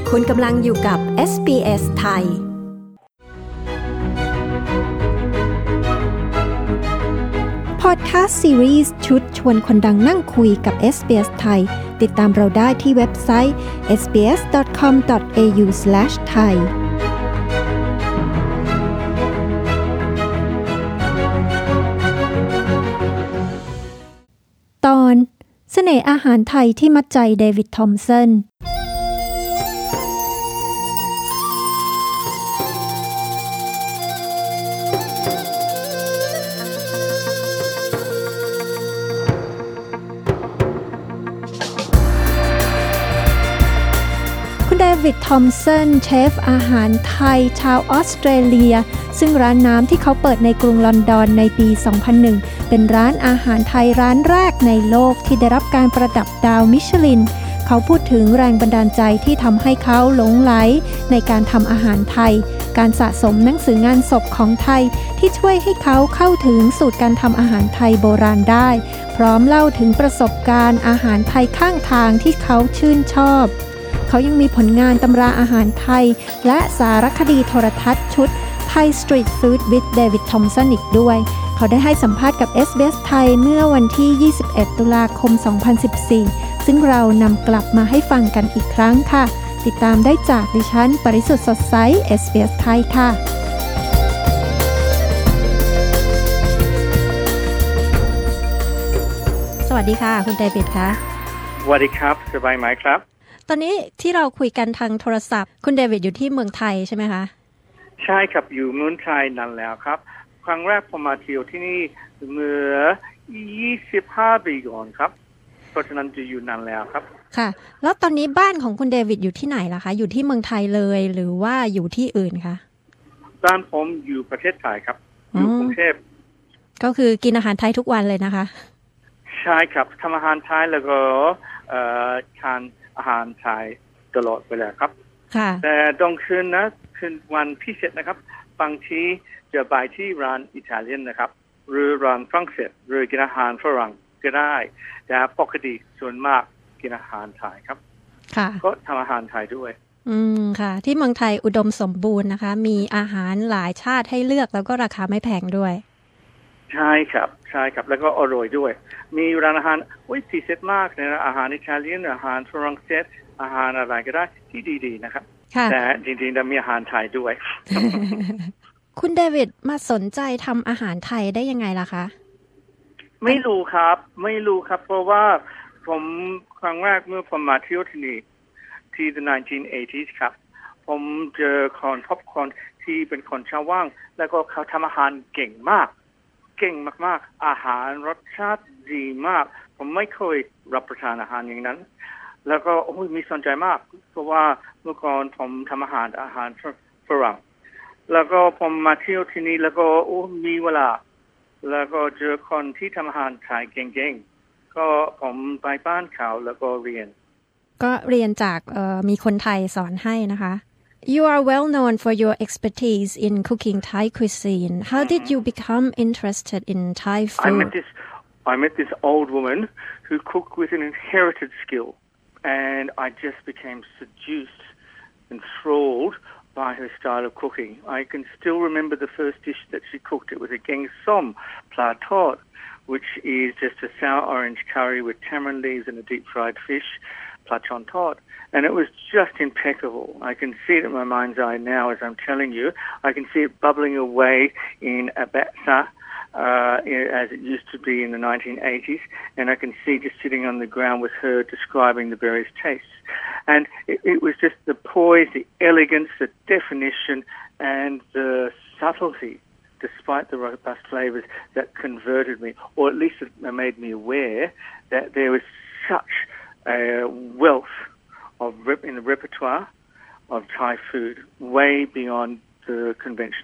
คุณกำลังอยู่กับ SBS ไทยพอดคาสต์ซีรีส์ชุดชวนคนดังนั่งคุยกับ SBS ไทยติดตามเราได้ที่เว็บไซต์ sbs.com.au/thaiตอนเสน่ห์อาหารไทยที่มัดใจเดวิดทอมสันคุณเดวิดทอมสันเชฟอาหารไทยชาวออสเตรเลียซึ่งร้านน้ำที่เขาเปิดในกรุงลอนดอนในปี 2001 เป็นร้านอาหารไทยร้านแรกในโลกที่ได้รับการประดับดาวมิชลินเขาพูดถึงแรงบันดาลใจที่ทำให้เขาหลงใหลในการทำอาหารไทยการสะสมหนังสืองานศพของไทยที่ช่วยให้เขาเข้าถึงสูตรการทำอาหารไทยโบราณได้พร้อมเล่าถึงประสบการณ์อาหารไทยข้างทางที่เขาชื่นชอบเขายังมีผลงานตำราอาหารไทยและสารคดีโทรทัศน์ชุด Thai Street Food with David Thompson อีกด้วยเขาได้ให้สัมภาษณ์กับ SBS ไทยเมื่อวันที่ 21 ตุลาคม 2014 ซึ่งเรานำกลับมาให้ฟังกันอีกครั้งค่ะติดตามได้จากดิฉันปริสุทธิ์สดใส SBS ไทยค่ะสวัสดีค่ะคุณเดวิดค่ะสวัสดีครับสบายไหมครับตอนนี้ที่เราคุยกันทางโทรศัพท์คุณเดวิดอยู่ที่เมืองไทยใช่ไหมคะใช่ครับอยู่เมืองไทยนานแล้วครับครั้งแรกผมมาเที่ยวที่นี่เมื่อ25 ปีก่อนครับเพราะฉะนั้นจะอยู่นานแล้วครับค่ะแล้วตอนนี้บ้านของคุณเดวิดอยู่ที่ไหนล่ะคะอยู่ที่เมืองไทยเลยหรือว่าอยู่ที่อื่นคะบ้านผมอยู่ประเทศไทยครับอยู่กรุงเทพก็คือกินอาหารไทยทุกวันเลยนะคะใช่ครับทำอาหารไทยแล้วก็ทานอาหารไทยตลอดเวลาครับค่ะแต่ตรงคืนวันพิเศษนะครับบางทีจะไปที่ร้านอิตาเลียนนะครับหรือร้านฝรั่งเศสหรือกินอาหารฝรั่งก็ได้แต่ปกติส่วนมากกินอาหารไทยครับค่ะก็ทำอาหารไทยด้วยค่ะที่เมืองไทยอุดมสมบูรณ์นะคะมีอาหารหลายชาติให้เลือกแล้วก็ราคาไม่แพงด้วยใช่ครับแล้วก็อร่อยด้วยมีร้านอาหารพิเศษมากนะอาหารอิตาเลียนอาหารฝรั่งเศสอาหารอะไรก็ได้ที่ดีๆนะครับแต่จริงๆจะมีอาหารไทยด้วยคุณเดวิดมาสนใจทำอาหารไทยได้ยังไงล่ะคะไม่รู้ครับเพราะว่าผมครั้งแรกเมื่อผมมาเที่ยวที่นี่ที่ the 1980s ครับผมเจอพบคนที่เป็นคนชาวว่างแล้วก็เขาทำอาหารเก่งมากอาหารรสชาติดีมากผมไม่เคยรับประทานอาหารอย่างนั้นแล้วก็มีสนใจมากเพราะว่าเมื่อก่อนผมทำอาหารฝรั่งแล้วก็ผมมาเที่ยวที่นี่แล้วก็มีเวลาแล้วก็เจอคนที่ทำอาหารไทยเก่งๆก็ผมไปบ้านเขาแล้วก็เรียนจากมีคนไทยสอนให้นะคะYou are well known for your expertise in cooking Thai cuisine. How did you become interested in Thai food? I met this old woman who cooked with an inherited skill, and I just became seduced, enthralled by her style of cooking. I can still remember the first dish that she cooked. It was a geng som, pla tot, which is just a sour orange curry with tamarind leaves and a deep-fried fish, pla chon tot. And it was just impeccable. I can see it in my mind's eye now as I'm telling you. I can see it bubbling away in a batsa as it used to be in the 1980s. And I can see just sitting on the ground with her describing the various tastes. And it was just the poise, the elegance, the definition, and the subtlety, despite the robust flavors, that converted me, or at least it made me aware that there was such a wealth in the repertoire of Thai food, way beyond the conventional.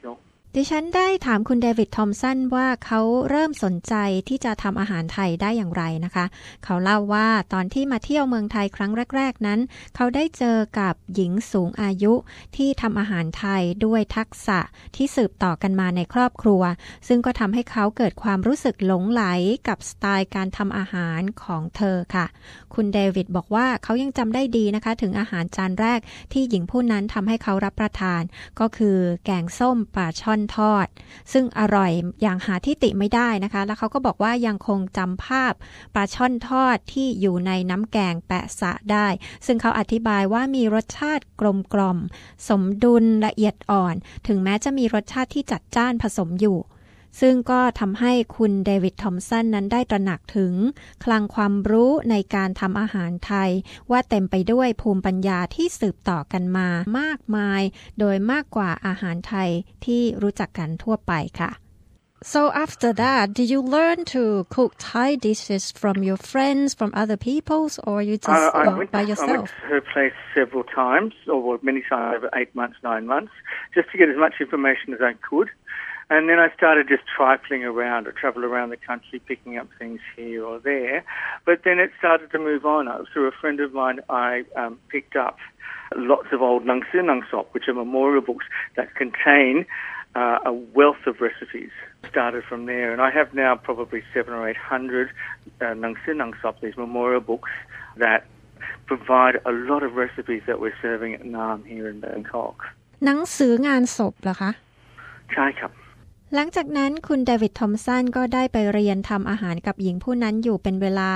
ดิฉันได้ถามคุณเดวิดทอมสันว่าเขาเริ่มสนใจที่จะทำอาหารไทยได้อย่างไรนะคะเขาเล่าว่าตอนที่มาเที่ยวเมืองไทยครั้งแรกๆนั้นเขาได้เจอกับหญิงสูงอายุที่ทำอาหารไทยด้วยทักษะที่สืบต่อกันมาในครอบครัวซึ่งก็ทำให้เขาเกิดความรู้สึกหลงไหลกับสไตล์การทำอาหารของเธอค่ะคุณเดวิดบอกว่าเขายังจำได้ดีนะคะถึงอาหารจานแรกที่หญิงผู้นั้นทำให้เขารับประทานก็คือแกงส้มปลาช่อนทอดซึ่งอร่อยอย่างหาที่ติไม่ได้นะคะแล้วเขาก็บอกว่ายังคงจำภาพปลาช่อนทอดที่อยู่ในน้ำแกงแปะสะได้ซึ่งเขาอธิบายว่ามีรสชาติกลมกล่อมสมดุลละเอียดอ่อนถึงแม้จะมีรสชาติที่จัดจ้านผสมอยู่ซึ่งก็ทำให้คุณเดวิดทอมสันนั้นได้ตระหนักถึงคลังความรู้ในการทำอาหารไทยว่าเต็มไปด้วยภูมิปัญญาที่สืบต่อกันมามากมายโดยมากกว่าอาหารไทยที่รู้จักกันทั่วไปค่ะ So after that, did you learn to cook Thai dishes from your friends, from other people's, or you just by yourself? I went to her place several times, or many times over 8 months, 9 months, just to get as much information as I could.And then I started just trifling around. I travel around the country picking up things here or there. But then it started to move on. Through a friend of mine, I picked up lots of old Nang Sư Nang Sop, which are memorial books that contain a wealth of recipes. Started from there. And I have now probably 700 or 800 Nang Sư Nang Sop, these memorial books that provide a lot of recipes that we're serving at Nam here in Bangkok. หนังสืองานศพเหรอคะใช่ครับหลังจากนั้นคุณเดวิดทอมสันก็ได้ไปเรียนทำอาหารกับหญิงผู้นั้นอยู่เป็นเวลา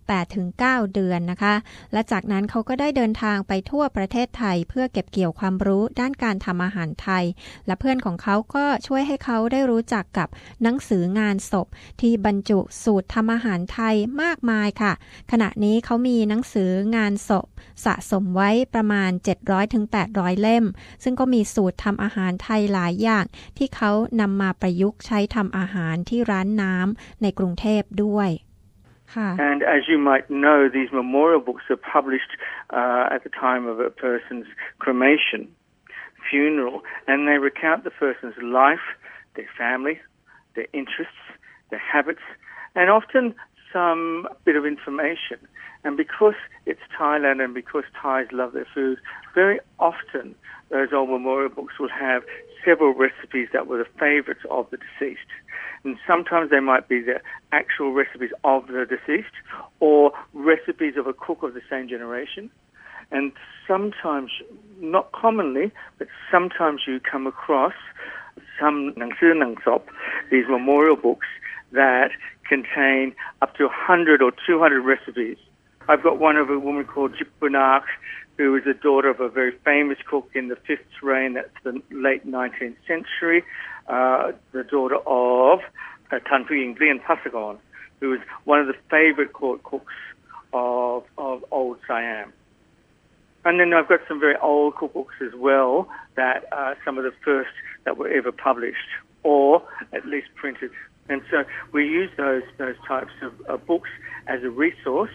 8-9 เดือนนะคะและจากนั้นเขาก็ได้เดินทางไปทั่วประเทศไทยเพื่อเก็บเกี่ยวความรู้ด้านการทำอาหารไทยและเพื่อนของเขาก็ช่วยให้เขาได้รู้จักกับหนังสืองานศพที่บรรจุสูตรทำอาหารไทยมากมายค่ะขณะนี้เขามีหนังสืองานศพสะสมไว้ประมาณ 700-800 เล่มซึ่งก็มีสูตรทำอาหารไทยหลายอย่างที่เขานำมาประยุกต์ใช้ทำอาหารที่ร้านน้ำในกรุงเทพด้วยค่ะ And as you might know, these memorial books are published at the time of a person's cremation, funeral, and they recount the person's life, their family, their interests, their habits, and often some bit of information. And because it's Thailand and because Thais love their food, very often those old memorial books will have several recipes that were the favorites of the deceased. And sometimes they might be the actual recipes of the deceased or recipes of a cook of the same generation. And sometimes, not commonly, but sometimes you come across some Nang Sư Nang Sop, these memorial books that contain up to 100 or 200 recipes. I've got one of a woman called Jip Bunak, who is the daughter of a very famous cook in the 5th reign, that's the late 19th century, the daughter of Tan Phu Ying Blian Pasagon, who was one of the favorite court cooks of old Siam. And then I've got some very old cookbooks as well that are some of the first that were ever published or at least printed. And so we use those types of books as a resource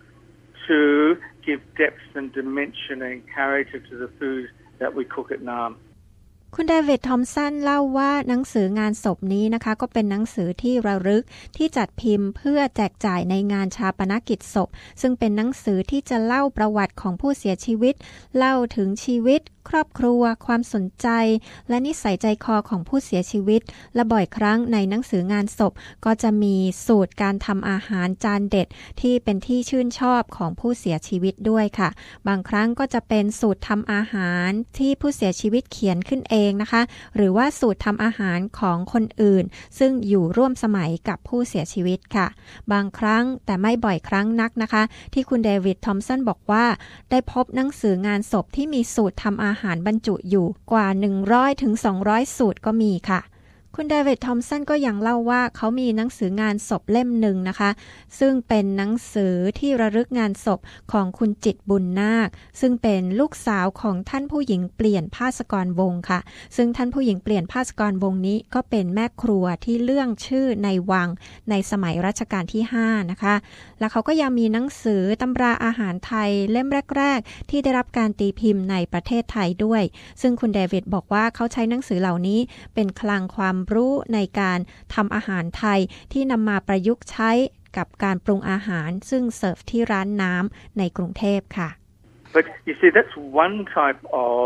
to give depth and dimension and character to the food that we cook at Nam. คุณเดวิดทอมสันเล่าว่าหนังสืองานศพนี้นะคะก็เป็นหนังสือที่ระลึกที่จัดพิมพ์เพื่อแจกจ่ายในงานฌาปนกิจศพซึ่งเป็นหนังสือที่จะเล่าประวัติของผู้เสียชีวิตเล่าถึงชีวิตครอบครัวความสนใจและนิสัยใจคอของผู้เสียชีวิตและบ่อยครั้งในหนังสืองานศพก็จะมีสูตรการทำอาหารจานเด็ดที่เป็นที่ชื่นชอบของผู้เสียชีวิตด้วยค่ะบางครั้งก็จะเป็นสูตรทำอาหารที่ผู้เสียชีวิตเขียนขึ้นเองนะคะหรือว่าสูตรทำอาหารของคนอื่นซึ่งอยู่ร่วมสมัยกับผู้เสียชีวิตค่ะบางครั้งแต่ไม่บ่อยครั้งนักนะคะที่คุณเดวิดทอมสันบอกว่าได้พบหนังสืองานศพที่มีสูตรทำอาหารบรรจุอยู่กว่า 100-200 สูตรก็มีค่ะคุณเดวิดทอมสันก็ยังเล่าว่าเขามีหนังสืองานศพเล่มหนึ่งนะคะซึ่งเป็นหนังสือที่ระลึกงานศพของคุณจิตรบุญนาคซึ่งเป็นลูกสาวของท่านผู้หญิงเปลี่ยนภาสกรวงศ์ค่ะซึ่งท่านผู้หญิงเปลี่ยนภาสกรวงศ์นี้ก็เป็นแม่ครัวที่เรื่องชื่อในวังในสมัยรัชกาลที่5นะคะและเขาก็ยังมีหนังสือตำราอาหารไทยเล่มแรกๆที่ได้รับการตีพิมพ์ในประเทศไทยด้วยซึ่งคุณเดวิดบอกว่าเขาใช้หนังสือเหล่านี้เป็นคลังความรู้ในการทำอาหารไทยที่นำมาประยุกต์ใช้กับการปรุงอาหารซึ่งเสิร์ฟที่ร้านน้ำในกรุงเทพค่ะ But you see, that's one type of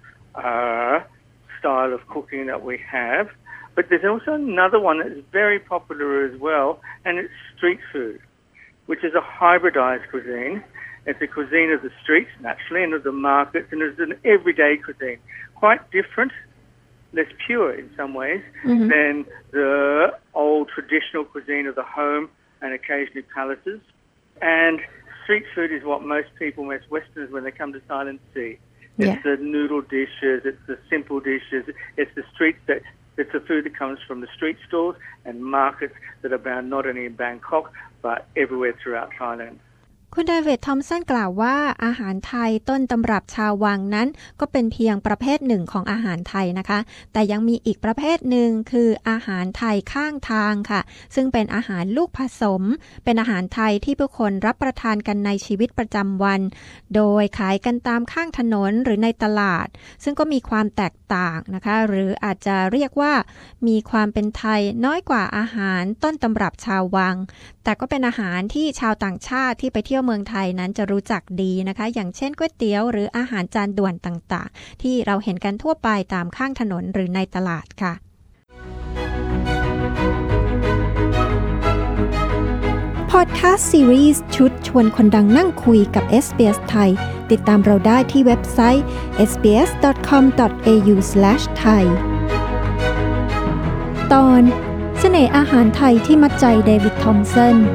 style of cooking that we have. But there's also another one that's very popular as well, and it's street food, which is a hybridized cuisine. It's a cuisine of the streets, naturally, and of the markets, and it's an everyday cuisine. Quite different.Less pure in some ways than the old traditional cuisine of the home and occasionally palaces. And street food is what most people, most Westerners, when they come to Thailand, see. It's the noodle dishes, it's the simple dishes, it's the streets it's the food that comes from the street stores and markets that are bound not only in Bangkok but everywhere throughout Thailand. คุณเดวิดทอมสันกล่าวว่าอาหารไทยต้นตำรับชาววังนั้นก็เป็นเพียงประเภทหนึ่งของอาหารไทยนะคะแต่ยังมีอีกประเภทหนึ่งคืออาหารไทยข้างทางค่ะซึ่งเป็นอาหารลูกผสมเป็นอาหารไทยที่ผู้คนรับประทานกันในชีวิตประจำวันโดยขายกันตามข้างถนนหรือในตลาดซึ่งก็มีความแตกต่างนะคะหรืออาจจะเรียกว่ามีความเป็นไทยน้อยกว่าอาหารต้นตำรับชาววังแต่ก็เป็นอาหารที่ชาวต่างชาติที่ไปเที่ยวเมืองไทยนั้นจะรู้จักดีนะคะอย่างเช่นก๋วยเตี๋ยวหรืออาหารจานด่วนต่างๆที่เราเห็นกันทั่วไปตามข้างถนนหรือในตลาดค่ะพอดแคสต์ซีรีส์ชุดชวนคนดังนั่งคุยกับ SBS ไทยติดตามเราได้ที่เว็บไซต์ sbs.com.au/thai ตอนเสน่ห์อาหารไทยที่มัดใจเดวิดทอมสัน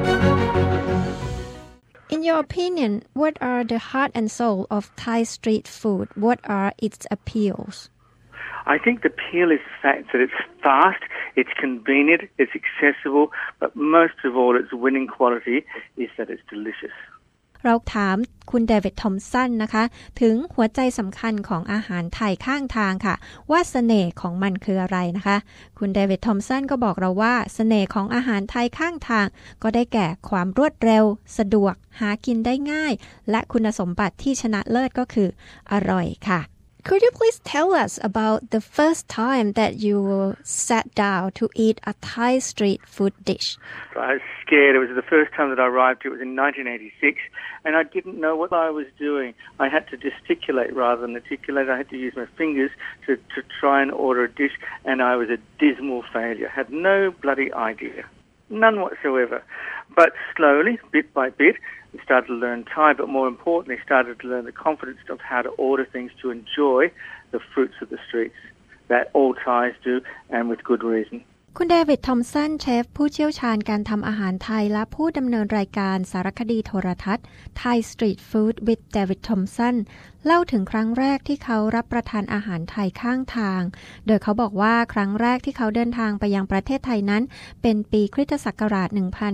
In your opinion, what are the heart and soul of Thai street food? What are its appeals? I think the appeal is the fact that it's fast, it's convenient, it's accessible, but most of all, its winning quality is that it's delicious. เราถามคุณเดวิดทอมสันนะคะถึงหัวใจสำคัญของอาหารไทยข้างทางค่ะว่าเสน่ห์ของมันคืออะไรนะคะคุณเดวิดทอมสันก็บอกเราว่าเสน่ห์ของอาหารไทยข้างทางก็ได้แก่ความรวดเร็วสะดวกหากินได้ง่ายและคุณสมบัติที่ชนะเลิศก็คืออร่อยค่ะ Could you please tell us about the first time that you sat down to eat a Thai street food dish? I was scared. It was the first time that I arrived. It was in 1986, and I didn't know what I was doing. I had to gesticulate rather than articulate. I had to use my fingers to try and order a dish, and I was a dismal failure. I had no bloody idea. None whatsoever. But slowly, bit by bit, I started to learn Thai, but more importantly, started to learn the confidence of how to order things to enjoy the fruits of the streets that all Thais do, and with good reason. คุณเดวิดทอมสันเชฟผู้เชี่ยวชาญการทำอาหารไทยและผู้ดำเนินรายการสารคดีโทรทัศน์ Thai Street Food with David Thompson เล่าถึงครั้งแรกที่เขารับประทานอาหารไทยข้างทางโดยเขาบอกว่าครั้งแรกที่เขาเดินทางไปยังประเทศไทยนั้นเป็นปีคริสตศักราช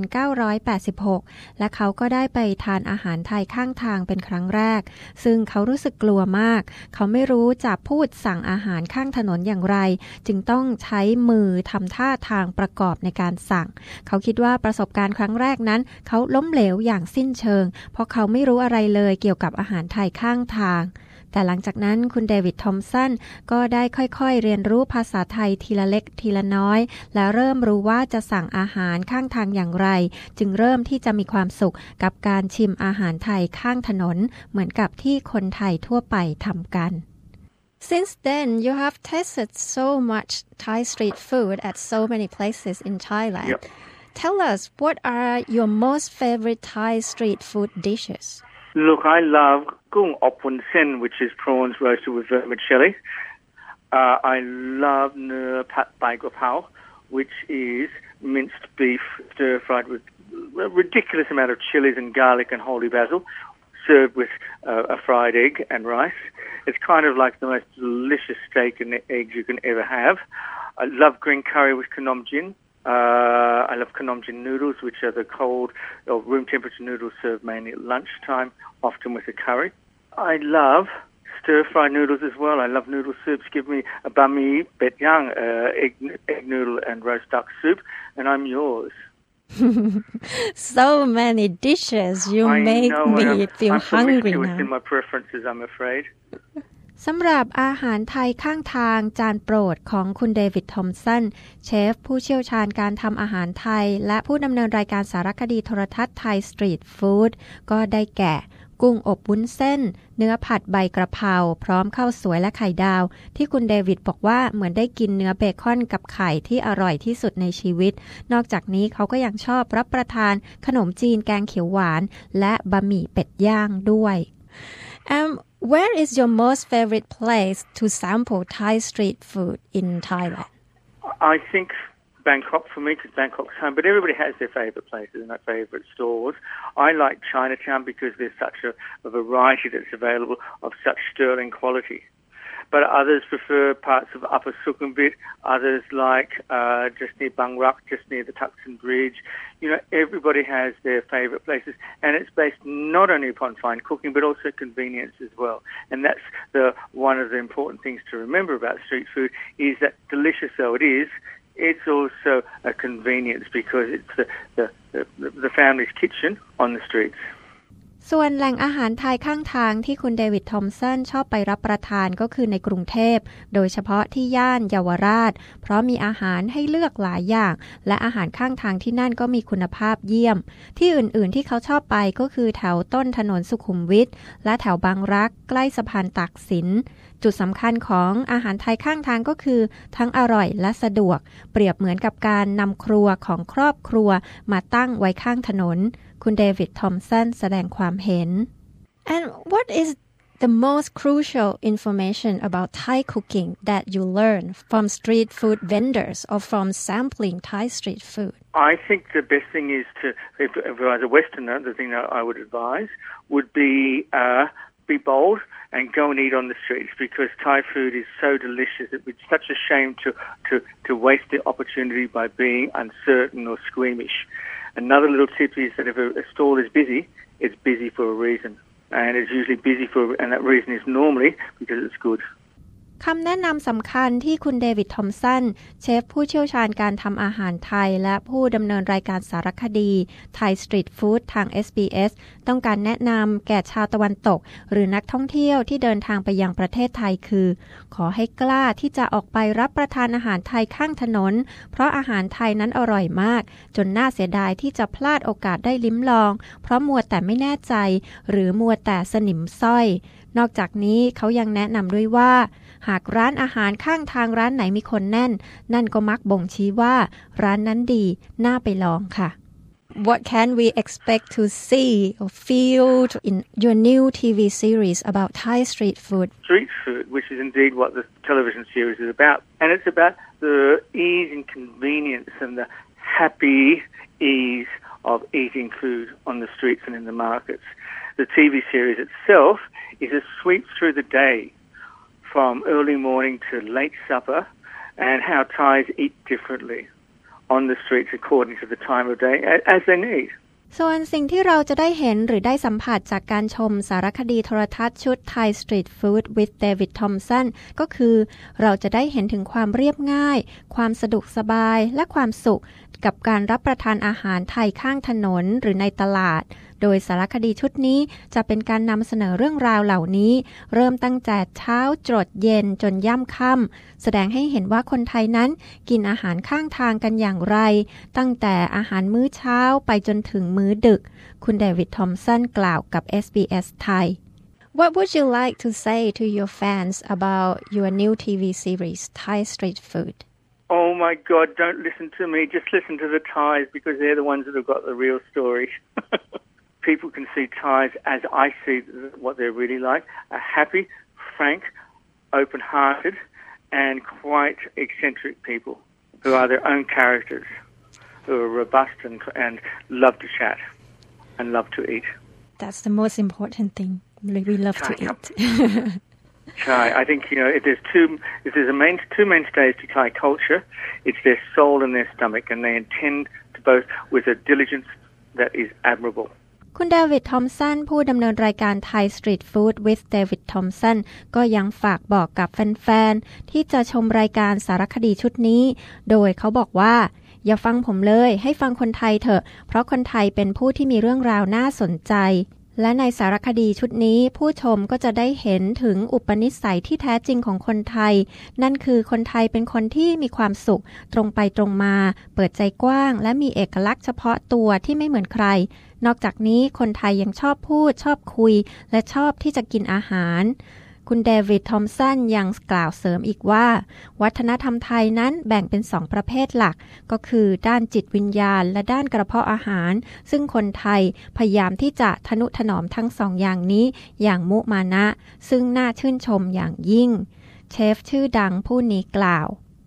1986 และเขาก็ได้ไปทานอาหารไทยข้างทางเป็นครั้งแรกซึ่งเขารู้สึกกลัวมากเขาไม่รู้จะพูดสั่งอาหารข้างถนนอย่างไรจึงต้องใช้มือทำท่าทางประกอบในการสั่งเขาคิดว่าประสบการณ์ครั้งแรกนั้นเขาล้มเหลวอย่างสิ้นเชิงเพราะเขาไม่รู้อะไรเลยเกี่ยวกับอาหารไทยข้างทางแต่หลังจากนั้นคุณเดวิดทอมสันก็ได้ค่อยๆเรียนรู้ภาษาไทยทีละเล็กทีละน้อยและเริ่มรู้ว่าจะสั่งอาหารข้างทางอย่างไรจึงเริ่มที่จะมีความสุขกับการชิมอาหารไทยข้างถนนเหมือนกับที่คนไทยทั่วไปทำกันSince then, you have tasted so much Thai street food at so many places in Thailand. Yep. Tell us, what are your most favorite Thai street food dishes? Look, I love gung op wun sen, which is prawns roasted with vermicelli. I love nơ pat bai gua pao, which is minced beef stir-fried with a ridiculous amount of chilies and garlic and holy basil.Served with a fried egg and rice. It's kind of like the most delicious steak and eggs you can ever have. I love green curry with Khanom-jin. I love Khanom-jin noodles, which are the cold or room temperature noodles served mainly at lunchtime, often with a curry. I love stir-fry noodles as well. I love noodle soups. Give me a banh mi, bet yang, egg noodle and roast duck soup, and I'm yours. So many dishes. You make me feel hungry now. I'm in my preferences, I'm afraid. สำหรับอาหารไทยข้างทางจานโปรดของคุณเดวิดทอมสันเชฟผู้เชี่ยวชาญการทำอาหารไทยและผู้ดำเนินรายการสารคดีโทรทัศน์ไทยสตรีทฟู้ดก็ได้แก่กุ้งอบวุ้นเส้นเนื้อผัดใบกระเพราพร้อมข้าวสวยและไข่ดาวที่คุณเดวิดบอกว่าเหมือนได้กินเนื้อเบคอนกับไข่ที่อร่อยที่สุดในชีวิตนอกจากนี้เขาก็ยังชอบรับประทานขนมจีนแกงเขียวหวานและบะหมี่เป็ดย่างด้วย Where is your most favorite place to sample Thai street food in Thailand? I think Bangkok for me, because Bangkok's home, but everybody has their favourite places and their favourite stores. I like Chinatown because there's such a variety that's available of such sterling quality. But others prefer parts of Upper Sukhumvit, others like just near Bang Rak, just near the Thaksin Bridge. You know, everybody has their favourite places, and it's based not only upon fine cooking, but also convenience as well. And that's one of the important things to remember about street food is that delicious though it is, it's also a convenience because it's the family's kitchen on the streets. ส่วนแหล่งอาหารไทยข้างทางที่คุณเดวิดทอมสันชอบไปรับประทานก็คือในกรุงเทพโดยเฉพาะที่ย่านเยาวราชเพราะมีอาหารให้เลือกหลายอย่างและอาหารข้างทางที่นั่นก็มีคุณภาพเยี่ยมที่อื่นๆที่เขาชอบไปก็คือแถวต้นถนนสุขุมวิทและแถวบางรักใกล้สะพานตากสินจุดสำคัญของอาหารไทยข้างทางก็คือทั้งอร่อยและสะดวกเปรียบเหมือนกับการนำครัวของครอบครัวมาตั้งไว้ข้างถนนคุณเดวิดทอมสันแสดงความเห็น And what is the most crucial information about Thai cooking that you learn from street food vendors or from sampling Thai street food? I think the best thing is to, if I was a Westerner, the thing that I would advise would be bold and go and eat on the streets because Thai food is so delicious. It would be such a shame to waste the opportunity by being uncertain or squeamish. Another little tip is that if a stall is busy, it's busy for a reason. And it's usually busy and that reason is normally because it's good. คำแนะนำสำคัญที่คุณเดวิดทอมสันเชฟผู้เชี่ยวชาญการทำอาหารไทยและผู้ดำเนินรายการสารคดีไทยสตรีทฟู้ดทาง SBS ต้องการแนะนำแก่ชาวตะวันตกหรือนักท่องเที่ยวที่เดินทางไปยังประเทศไทยคือขอให้กล้าที่จะออกไปรับประทานอาหารไทยข้างถนนเพราะอาหารไทยนั้นอร่อยมากจนน่าเสียดายที่จะพลาดโอกาสได้ลิ้มลองเพราะมัวแต่ไม่แน่ใจหรือมัวแต่สนิมสร้อยนอกจากนี้เขายังแนะนำด้วยว่าหากร้านอาหารข้างทางร้านไหนมีคนแน่นนั่นก็มักบ่งชี้ว่าร้านนั้นดีน่าไปลองค่ะ What can we expect to see or feel in your new TV series about Thai street food? Street food, which is indeed what the television series is about. And it's about the ease and convenience and the happy ease of eating food on the streets and in the markets. The TV series itself is a sweep through the day.From early morning to late supper and how Thais eat differently on the streets according to the time of day as they need. ส่วนสิ่งที่เราจะได้เห็นหรือได้สัมผัสจากการชมสารคดีโทรทัศน์ชุด Thai Street Food with David Thompson ก็คือเราจะได้เห็นถึงความเรียบง่ายความสะดวกสบายและความสุขกับการรับประทานอาหารไทยข้างถนนหรือในตลาดโดยสารคดีชุดนี้จะเป็นการนำเสนอเรื่องราวเหล่านี้เริ่มตั้งแต่เช้าจรดเย็นจนย่ำค่ำแสดงให้เห็นว่าคนไทยนั้นกินอาหารข้างทางกันอย่างไรตั้งแต่อาหารมื้อเช้าไปจนถึงมื้อดึกคุณเดวิดทอมสันกล่าวกับ SBS ไทย What would you like to say to your fans about your new TV series Thai Street Food?Oh my God, don't listen to me. Just listen to the Thais because they're the ones that have got the real story. People can see Thais as I see what they're really like. A happy, frank, open-hearted and quite eccentric people who are their own characters, who are robust and love to chat and love to eat. That's the most important thing. We love to eat. I think, if there's two mainstays to Thai culture, it's their soul and their stomach, and they intend to both with a diligence that is admirable. คุณเดวิดทอมสันผู้ดำเนินรายการ Thai Street Food with David Thompson ก็ยังฝากบอกกับแฟนๆที่จะชมรายการสารคดีชุดนี้โดยเขาบอกว่าอย่าฟังผมเลยให้ฟังคนไทยเถอะเพราะคนไทยเป็นผู้ที่มีเรื่องราวน่าสนใจและในสารคดีชุดนี้ผู้ชมก็จะได้เห็นถึงอุปนิสัยที่แท้จริงของคนไทยนั่นคือคนไทยเป็นคนที่มีความสุขตรงไปตรงมาเปิดใจกว้างและมีเอกลักษณ์เฉพาะตัวที่ไม่เหมือนใครนอกจากนี้คนไทยยังชอบพูดชอบคุยและชอบที่จะกินอาหารคุณเดวิดทอมสันยังกล่าวเสริมอีกว่าวัฒนธรรมไทยนั้นแบ่งเป็น2ประเภทหลักก็คือด้านจิตวิญญาณและด้านกระเพาะอาหารซึ่งคนไทยพยายามที่จะทนุถนอมทั้ง2อย่างนี้อย่างมุมานะซึ่งน่าชื่นชมอย่างยิ่งเชฟชื่อดังผู้นี้กล่าว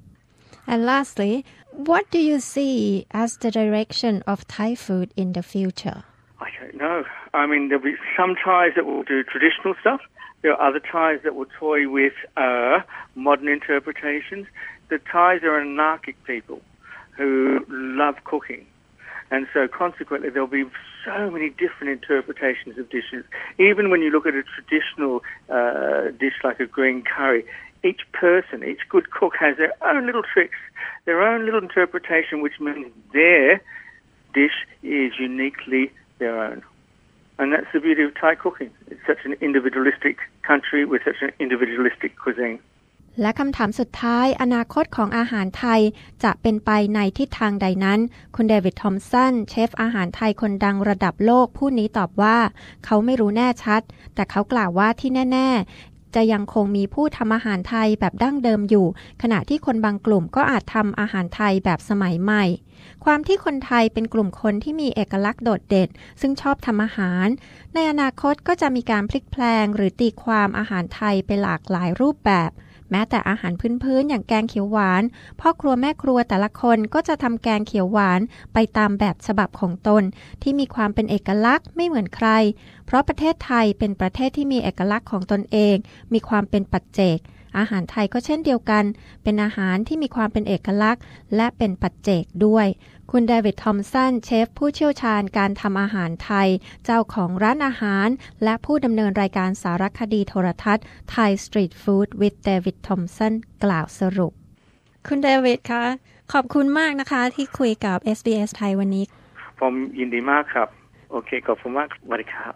And lastly, what do you see as the direction of Thai food in the future? I don't know. I mean, there'll be some Thais that will do traditional stuff.There are other Thais that will toy with modern interpretations. The Thais are anarchic people who love cooking. And so consequently there'll be so many different interpretations of dishes. Even when you look at a traditional dish like a green curry, each person, each good cook has their own little tricks, their own little interpretation, which means their dish is uniquely their own.And that's the beauty of Thai cooking. It's such an individualistic country with such an individualistic cuisine. และคำถามสุดท้ายอนาคตของอาหารไทยจะเป็นไปในทิศทางใดนั้นคุณเดวิดทอมสันเชฟอาหารไทยคนดังระดับโลกผู้นี้ตอบว่าเขาไม่รู้แน่ชัดแต่เขากล่าวว่าที่แน่ๆจะยังคงมีผู้ทำอาหารไทยแบบดั้งเดิมอยู่ขณะที่คนบางกลุ่มก็อาจทำอาหารไทยแบบสมัยใหม่ความที่คนไทยเป็นกลุ่มคนที่มีเอกลักษณ์โดดเด่นซึ่งชอบทำอาหารในอนาคตก็จะมีการพลิกแพลงหรือตีความอาหารไทยไปหลากหลายรูปแบบแม้แต่อาหารพื้นๆอย่างแกงเขียวหวานพ่อครัวแม่ครัวแต่ละคนก็จะทำแกงเขียวหวานไปตามแบบฉบับของตนที่มีความเป็นเอกลักษณ์ไม่เหมือนใครเพราะประเทศไทยเป็นประเทศที่มีเอกลักษณ์ของตนเองมีความเป็นปัจเจกอาหารไทยก็เช่นเดียวกันเป็นอาหารที่มีความเป็นเอกลักษณ์และเป็นปัจเจกด้วยคุณเดวิดทอมสันเชฟผู้เชี่ยวชาญการทำอาหารไทยเจ้าของร้านอาหารและผู้ดำเนินรายการสารคดีโทรทัศน์ Thai Street Food with David Thompson กล่าวสรุปคุณเดวิดคะขอบคุณมากนะคะที่คุยกับ SBS ไทยวันนี้ผมยินดีมากครับโอเคขอบคุณมากสวัสดีครับ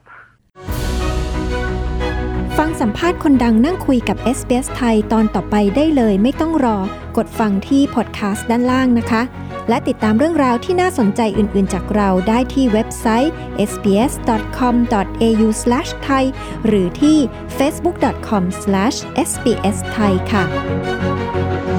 ฟังสัมภาษณ์คนดังนั่งคุยกับ SBS ไทยตอนต่อไปได้เลยไม่ต้องรอกดฟังที่พอดแคสต์ด้านล่างนะคะและติดตามเรื่องราวที่น่าสนใจอื่นๆจากเราได้ที่เว็บไซต์ sbs.com.au/thai หรือที่ facebook.com/sbsthai ค่ะ